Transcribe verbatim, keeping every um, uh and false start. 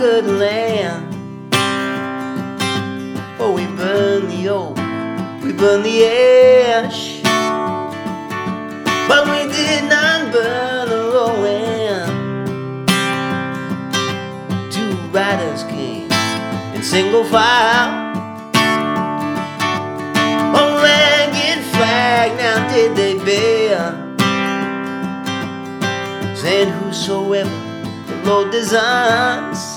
good land. Oh, we burn the old, we burn the ash, but we did not burn the Rowan. Two riders came in single file, a ragged flag now did they bear, saying whosoever the Lord designs